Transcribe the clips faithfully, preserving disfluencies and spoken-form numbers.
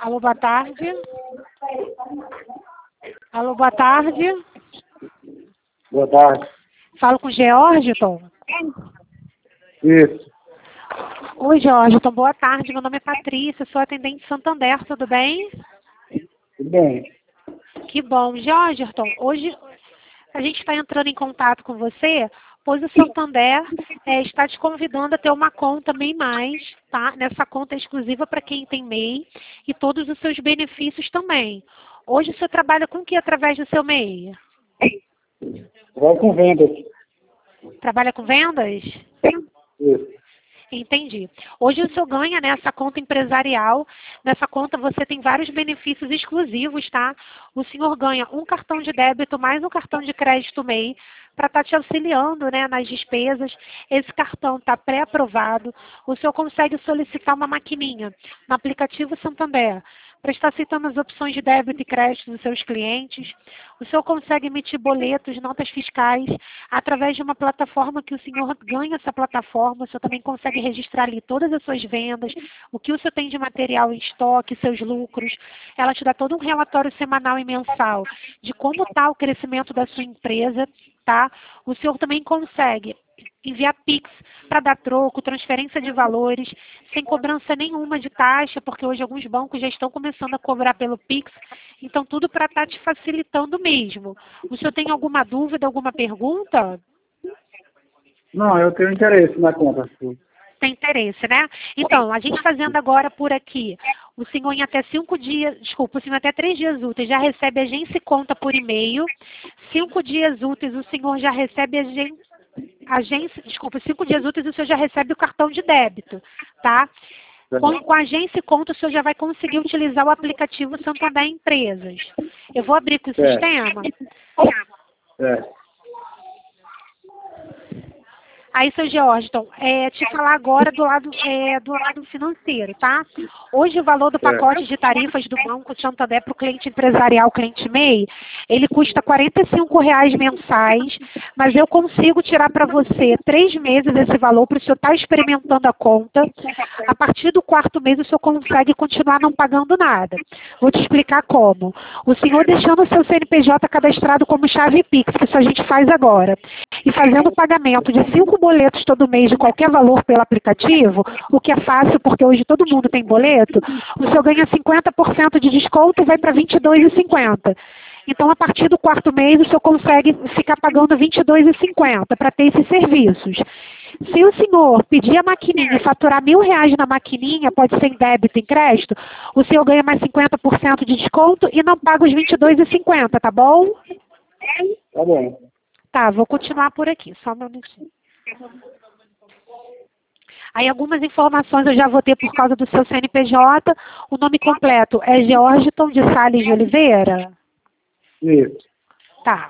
Alô, boa tarde. Alô, boa tarde. Boa tarde. Falo com o Georgiton. Isso. Oi, Georgiton, boa tarde. Meu nome é Patrícia, sou atendente de Santander, tudo bem? Tudo bem. Que bom. Georgiton, hoje a gente está entrando em contato com você, pois o Santander é, está te convidando a ter uma conta MEI Mais, tá? Nessa conta é exclusiva para quem tem MEI e todos os seus benefícios também. Hoje você trabalha com o que através do seu MEI? Vai com vendas. Trabalha com vendas? Isso. Entendi. Hoje o senhor ganha nessa conta empresarial. Nessa conta você tem vários benefícios exclusivos, tá? O senhor ganha um cartão de débito mais um cartão de crédito MEI para estar te auxiliando, né, nas despesas. Esse cartão está pré-aprovado. O senhor consegue solicitar uma maquininha no aplicativo Santander para estar aceitando as opções de débito e crédito dos seus clientes. O senhor consegue emitir boletos, notas fiscais, através de uma plataforma que o senhor ganha essa plataforma. O senhor também consegue registrar ali todas as suas vendas, o que o senhor tem de material em estoque, seus lucros. Ela te dá todo um relatório semanal e mensal de como está o crescimento da sua empresa, tá? O senhor também consegue enviar Pix para dar troco, transferência de valores, sem cobrança nenhuma de taxa, porque hoje alguns bancos já estão começando a cobrar pelo Pix, então tudo para estar te facilitando mesmo. O senhor tem alguma dúvida, alguma pergunta? Não, eu tenho interesse na conta. Tem interesse, né? Então, a gente fazendo agora por aqui, o senhor em até cinco dias, desculpa, o senhor até três dias úteis já recebe agência e conta por e-mail. Cinco dias úteis o senhor já recebe agência, agência, desculpa, cinco dias úteis o senhor já recebe o cartão de débito, tá? Com, com a agência e conta o senhor já vai conseguir utilizar o aplicativo Santander Empresas. Eu vou abrir com o É. sistema. É. Aí, seu Georgiton, é, te falar agora do lado, é, do lado financeiro, tá? Hoje o valor do pacote de tarifas do Banco Santander para o cliente empresarial, cliente MEI, ele custa quarenta e cinco reais mensais, mas eu consigo tirar para você três meses esse valor para o senhor estar experimentando a conta. A partir do quarto mês o senhor consegue continuar não pagando nada. Vou te explicar como. O senhor deixando o seu C N P J cadastrado como chave Pix, que isso a gente faz agora, e fazendo o pagamento de cinco boletos todo mês de qualquer valor pelo aplicativo, o que é fácil porque hoje todo mundo tem boleto, o senhor ganha cinquenta por cento de desconto e vai para vinte e dois reais e cinquenta centavos. Então, a partir do quarto mês, o senhor consegue ficar pagando vinte e dois reais e cinquenta centavos para ter esses serviços. Se o senhor pedir a maquininha e faturar mil reais na maquininha, pode ser em débito, em crédito, o senhor ganha mais cinquenta por cento de desconto e não paga os vinte e dois reais e cinquenta centavos, tá bom? Tá bom. Tá, vou continuar por aqui, só um minutinho. Aí algumas informações eu já vou ter por causa do seu C N P J. O nome completo é Georgiton de Sales de Oliveira? Isso. Tá.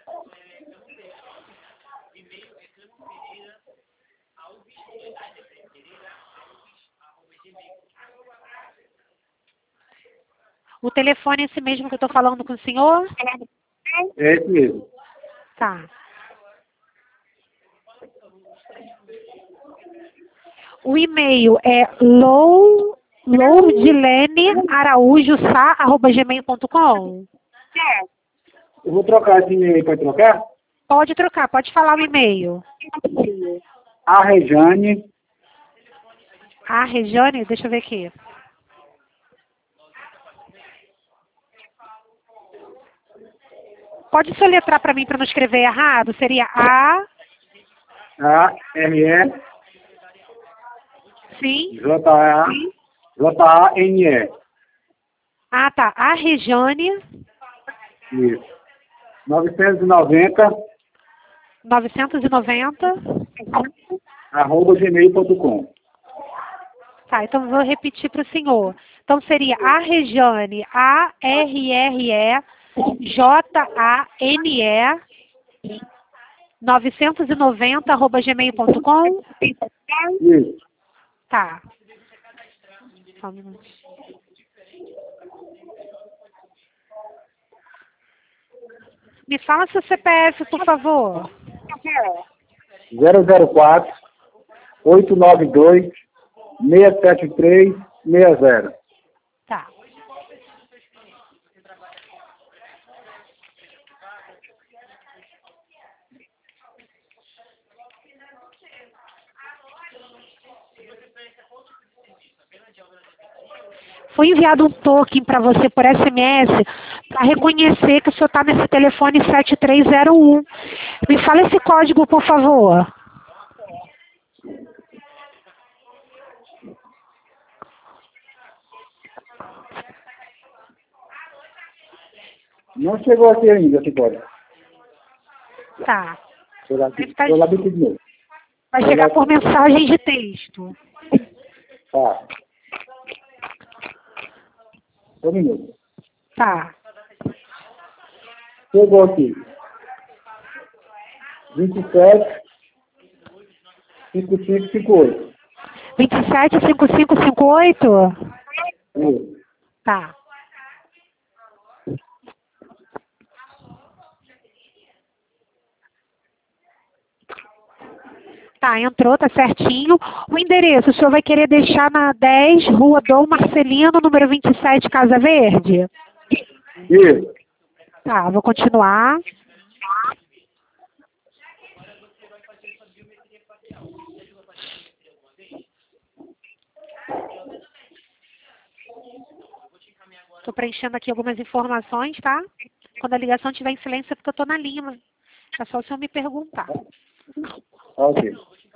O telefone é esse mesmo que eu estou falando com o senhor? É esse mesmo. Tá. O e-mail é low, lourdilene araújo sá arroba gmail ponto com. Eu vou trocar esse e-mail para trocar? Pode trocar, pode falar o e-mail. A Rejane. Ah, Regiane, deixa eu ver aqui. Pode soletrar para mim para não escrever errado? Seria A... A R E Sim. J A J A N E. Ah, tá. A Regiane, Isso. novecentos e noventa novecentos e noventa. arroba gmail ponto com. Tá, então eu vou repetir para o senhor. Então seria A Regiane, A R R E J A N E novecentos e noventa arroba gmail ponto com. Isso. Tá. Só um minutinho. Me fala seu C P F, por favor. zero zero quatro, oito nove dois, seis sete três, seis zero. Tá. foi enviado um token para você por S M S para reconhecer que o senhor está nesse telefone sete três zero um. Me fala esse código, por favor. Não chegou aqui ainda, esse código. Tá. Vou lá, Deve tá- vou lá de novo. Vai chegar por mensagem de texto. Tá. Um minuto. Tá. Chegou aqui. vinte e sete, cinquenta e cinco, cinquenta e oito. vinte e sete, cinquenta e cinco, cinquenta e oito? Isso. Tá. Tá, entrou, tá certinho. O endereço, o senhor vai querer deixar na dez, Rua Dom Marcelino, número vinte e sete, Casa Verde? Isso. Tá, vou continuar. Estou preenchendo aqui algumas informações, tá? Quando a ligação estiver em silêncio é porque eu estou na linha. É só o senhor me perguntar. Ok.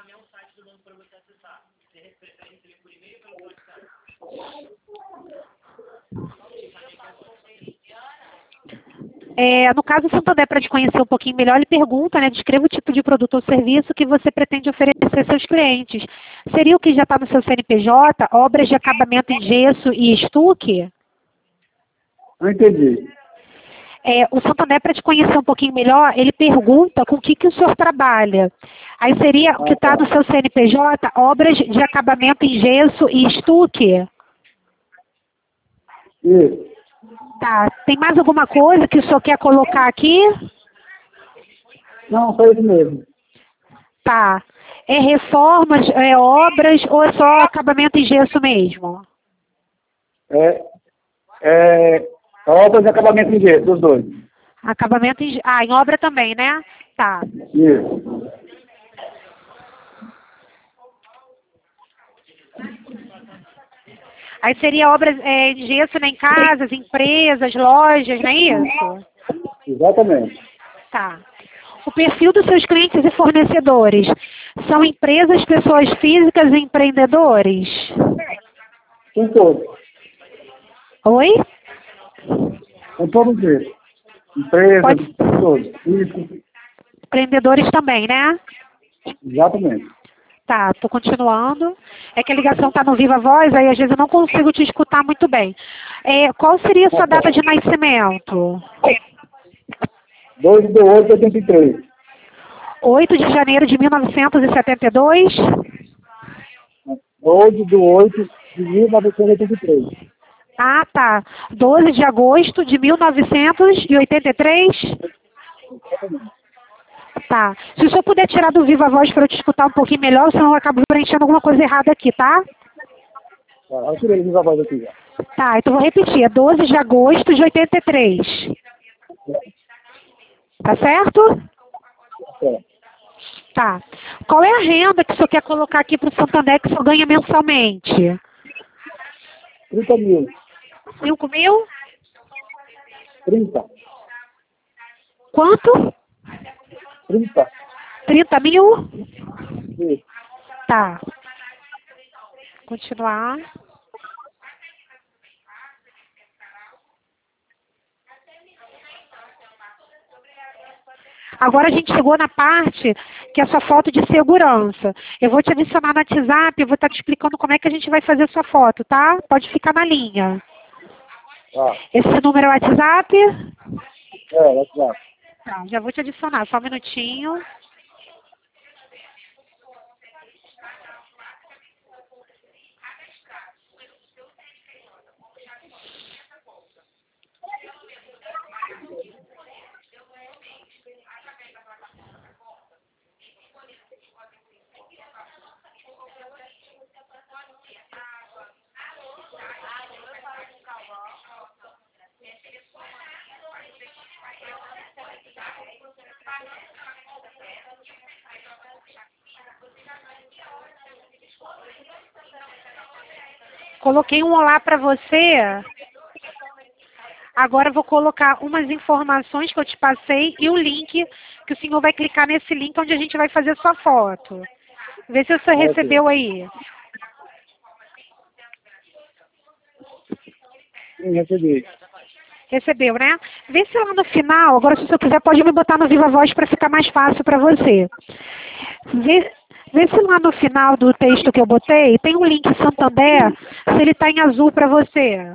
É, no caso, o Santander, para te conhecer um pouquinho melhor, ele pergunta, né? Descreva o tipo de produto ou serviço que você pretende oferecer aos seus clientes. Seria o que já está no seu C N P J? Obras de acabamento em gesso e estuque? Não entendi. É, o Santander, para te conhecer um pouquinho melhor, ele pergunta com o que, que o senhor trabalha. Aí seria o que está no seu C N P J, obras de acabamento em gesso e estuque? Isso. Tá. Tem mais alguma coisa que o senhor quer colocar aqui? Não, foi isso mesmo. Tá. É reformas, é obras ou é só acabamento em gesso mesmo? É, é obras de acabamento em gesso, dos dois. Acabamento em... Ah, em obra também, né? Tá. Isso. Aí seria obras é, em gesso, né, em casas, empresas, lojas, não é isso? Exatamente. Tá. O perfil dos seus clientes e fornecedores são empresas, pessoas físicas e empreendedores? Com todos. Oi? Com todos eles. Empresas, Pode... todos. Isso. Empreendedores também, né? Exatamente. Tá, tô continuando. É que a ligação tá no Viva Voz, aí às vezes eu não consigo te escutar muito bem. É, qual seria a sua data de nascimento? dois de oito de oitenta e três. oito de janeiro de mil novecentos e setenta e dois? doze de oito de mil novecentos e oitenta e três. Ah, tá. doze de agosto de mil novecentos e oitenta e três? Tá. Se o senhor puder tirar do Viva Voz para eu te escutar um pouquinho melhor, senão eu acabo preenchendo alguma coisa errada aqui, tá? Tá, eu tirei ele da voz aqui já. Tá, então vou repetir. É doze de agosto de oitenta e três. Tá certo? É. Tá. Qual é a renda que o senhor quer colocar aqui para o Santander que o senhor ganha mensalmente? trinta mil. cinco mil? trinta. Quanto? trinta. trinta mil? Isso. Tá. Continuar. Agora a gente chegou na parte que é a sua foto de segurança. Eu vou te adicionar no WhatsApp, eu vou estar te explicando como é que a gente vai fazer a sua foto, tá? Pode ficar na linha. Ah, Esse número é o WhatsApp? é, WhatsApp. Tá, já vou te adicionar, só um minutinho. Coloquei um olá para você. Agora eu vou colocar umas informações que eu te passei e o link, que o senhor vai clicar nesse link onde a gente vai fazer sua foto. Vê se o senhor Ok. recebeu aí. Sim, recebi. Recebeu, né? Vê se lá no final, agora se o senhor quiser pode me botar no Viva Voz para ficar mais fácil para você. Vê, vê se lá no final do texto que eu botei, tem um link Santander, se ele está em azul para você.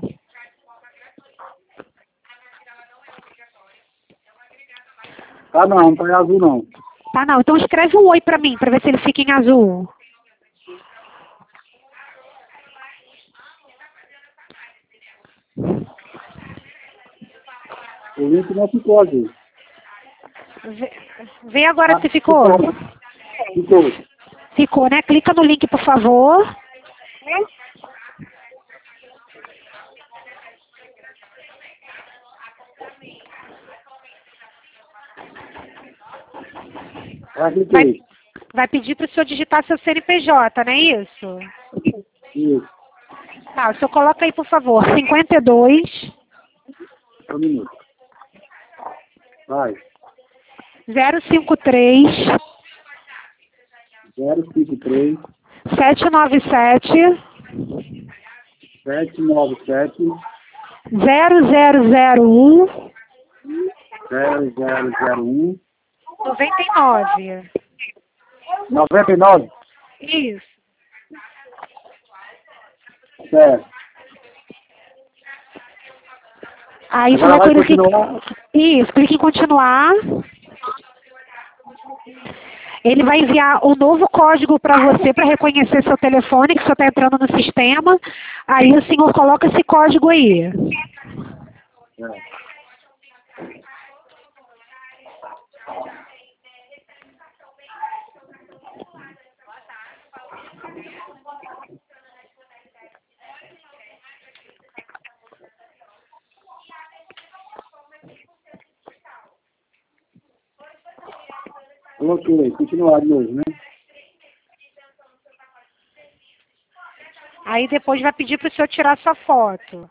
Ah, não, não tá em azul, não. Tá, não. Então escreve um oi para mim, para ver se ele fica em azul. O link não ficou azul. Vê, vê agora Ah, se ficou. ficou. Ficou, né? Clica no link, por favor. Ah, Vai, cliquei. vai pedir para o senhor digitar seu C N P J, não é isso? Isso. Tá, o senhor coloca aí, por favor, cinquenta e dois, Um minuto. Vai. zero cinco três, zero cinco três, sete nove sete, sete nove sete, zero zero zero um, zero zero zero um, noventa e nove. noventa e nove. Isso. Certo. Aí você Agora vai vai ter que... continuar. Isso, clique em continuar. Ele vai enviar um novo código para você para reconhecer seu telefone, que você está entrando no sistema. Aí o senhor coloca esse código aí. É. Coloquei, continuar de novo, né? Aí depois vai pedir para o senhor tirar sua foto.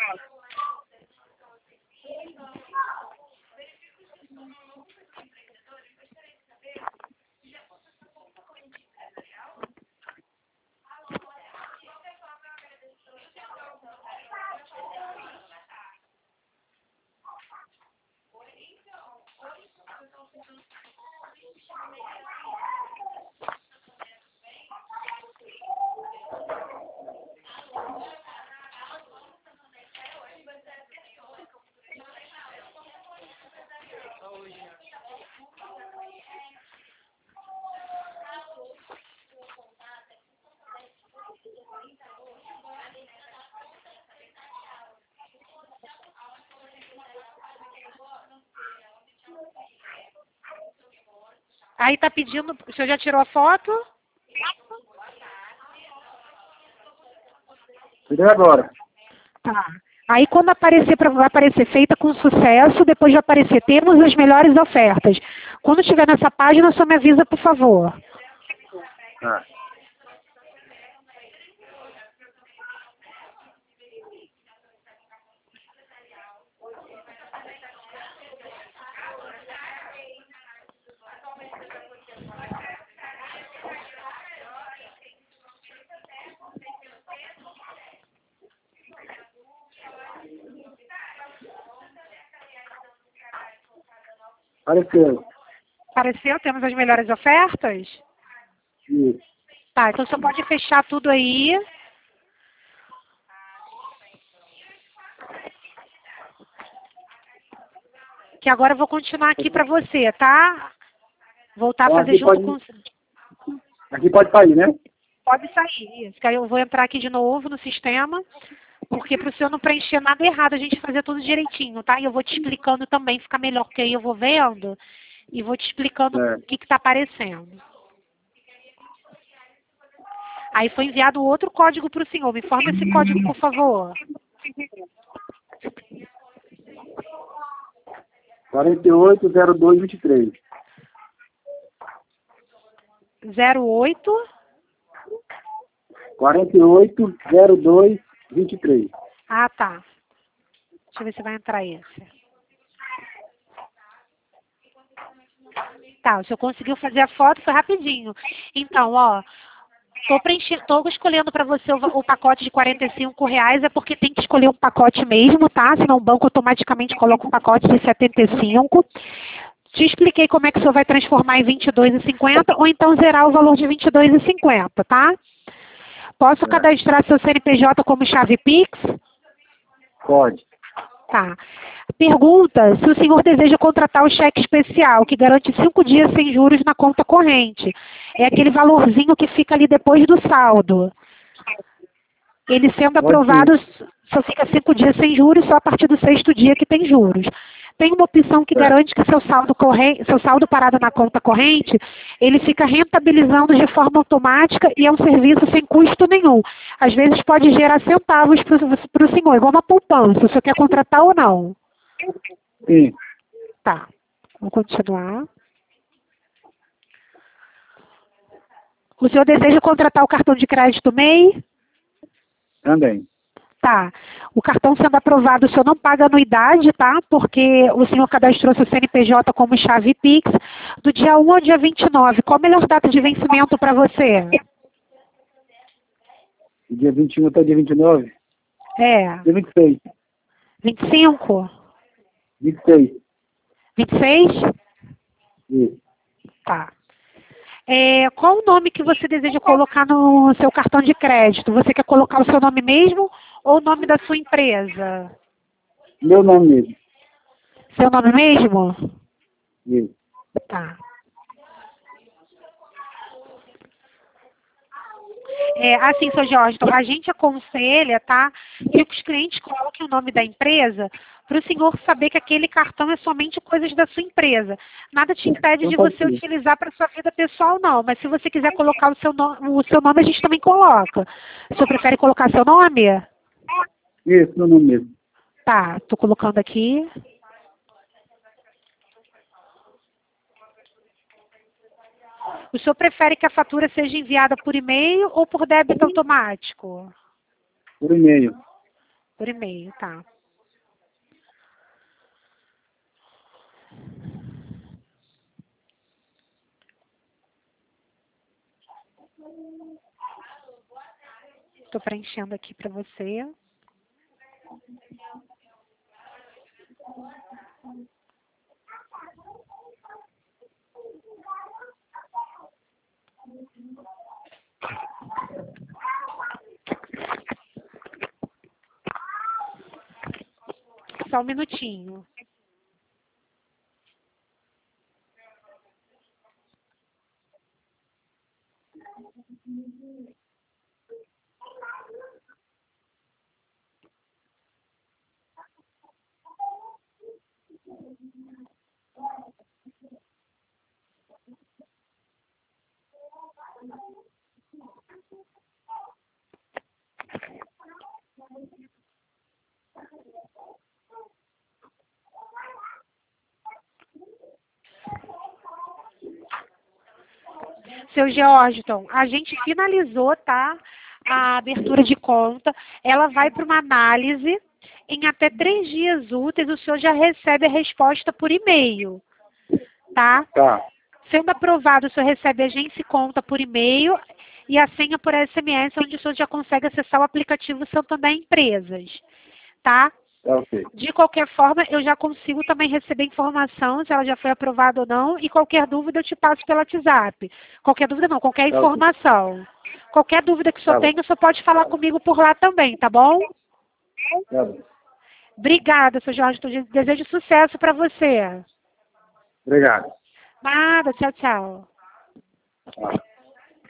Aí tá pedindo... O senhor já tirou a foto? Tirei agora. Tá. Aí quando aparecer, pra- vai aparecer feita com sucesso, depois vai aparecer temos as melhores ofertas. Quando estiver nessa página, só me avisa, por favor. Tá. Apareceu. Apareceu? Temos as melhores ofertas? Isso. Tá, então você pode fechar tudo aí. Que agora eu vou continuar aqui para você, tá? Voltar a Então fazer aqui junto pode, com... aqui pode sair, né? Pode sair, isso. Que aí eu vou entrar aqui de novo no sistema, porque para o senhor não preencher nada errado, a gente fazer tudo direitinho, tá? E eu vou te explicando também, fica melhor, porque aí eu vou vendo e vou te explicando É. o que está aparecendo. Aí foi enviado outro código para o senhor. Me informe esse código, por favor. quarenta e oito, zero dois, vinte e três. zero oito, quarenta e oito, zero dois, vinte e três. Ah, tá. Deixa eu ver se vai entrar esse. Tá, o senhor conseguiu fazer a foto, foi rapidinho. Então, ó, tô, preenchendo, tô escolhendo para você o, o pacote de quarenta e cinco reais, é porque tem que escolher um pacote mesmo, tá? Senão o banco automaticamente coloca um pacote de setenta e cinco. Te expliquei como é que o senhor vai transformar em vinte e dois e cinquenta ou então zerar o valor de vinte e dois e cinquenta, tá? Posso É. cadastrar seu C N P J como chave Pix? Pode. Tá. Pergunta se o senhor deseja contratar o cheque especial, que garante cinco dias sem juros na conta corrente. É aquele valorzinho que fica ali depois do saldo. Ele sendo Pode aprovado, só fica cinco dias sem juros, só a partir do sexto dia que tem juros. Tem uma opção que É. garante que seu saldo, corrente, seu saldo parado na conta corrente, ele fica rentabilizando de forma automática e é um serviço sem custo nenhum. Às vezes pode gerar centavos para o senhor, igual uma poupança, se o senhor quer contratar ou não. Sim. Tá, vou continuar. O senhor deseja contratar o cartão de crédito M E I? Também. Tá. O cartão sendo aprovado, o senhor não paga anuidade, tá? Porque o senhor cadastrou seu C N P J como chave Pix do dia um ao dia vinte e nove. Qual a melhor data de vencimento para você? Dia vinte e um até dia vinte e nove? É. Dia vinte e seis. vinte e cinco? vinte e seis. vinte e seis? Isso. Tá. É, qual o nome que você deseja colocar no seu cartão de crédito? Você quer colocar o seu nome mesmo ou o nome da sua empresa? Meu nome mesmo. Seu nome mesmo? Isso. Tá. É, assim, seu Jorge, então, a gente aconselha, tá, que os clientes coloquem o nome da empresa para o senhor saber que aquele cartão é somente coisas da sua empresa. Nada te impede Então de pode você ser. utilizar para sua vida pessoal, não. Mas se você quiser colocar o seu, no, o seu nome, a gente também coloca. O senhor prefere colocar seu nome? Isso, meu nome mesmo. Tá, tô colocando aqui. O senhor prefere que a fatura seja enviada por e-mail ou por débito automático? Por e-mail. Por e-mail, tá. Estou preenchendo aqui para você. Só um minutinho. Seu Georgiton, a gente finalizou, tá? A abertura de conta. Ela vai para uma análise. Em até três dias úteis, o senhor já recebe a resposta por e-mail, tá? Tá. Sendo aprovado, o senhor recebe a agência e conta por e-mail e a senha por S M S, onde o senhor já consegue acessar o aplicativo Santander Empresas, tá? Tá ok. De qualquer forma, eu já consigo também receber informação, se ela já foi aprovada ou não, e qualquer dúvida eu te passo pelo WhatsApp. Qualquer dúvida não, qualquer Tá ok. informação. Qualquer dúvida que o senhor Tá bom. tenha, o senhor pode falar comigo por lá também, tá bom? Tá bom. Obrigada, seu Jorge. Desejo sucesso para você. Obrigado. Nada, tchau, tchau. Tá.